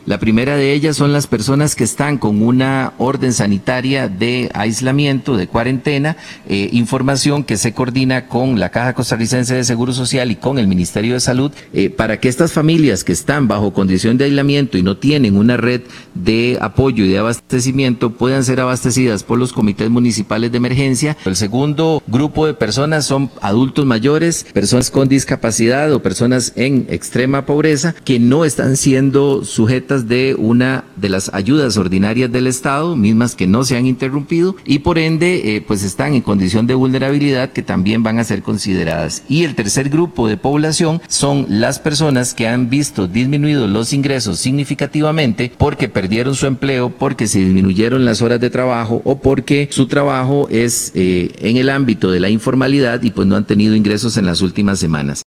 La primera de ellas son las personas que están con una orden sanitaria de aislamiento, de cuarentena, información que se coordina con la Caja Costarricense de Seguro Social y con el Ministerio de Salud, para que estas familias que están bajo condición de aislamiento y no tienen una red de apoyo y de abastecimiento puedan ser abastecidas por los comités municipales de emergencia. El segundo grupo de personas son adultos mayores, personas con discapacidad o personas en extrema pobreza que no están siendo sujetas de una de las ayudas ordinarias del Estado, mismas que no se han interrumpido y por ende pues están en condición de vulnerabilidad que también van a ser consideradas. Y el tercer grupo de población son las personas que han visto disminuidos los ingresos significativamente porque perdieron su empleo, porque se disminuyeron las horas de trabajo o porque su trabajo es en el ámbito de la informalidad y pues no han tenido ingresos en las últimas semanas.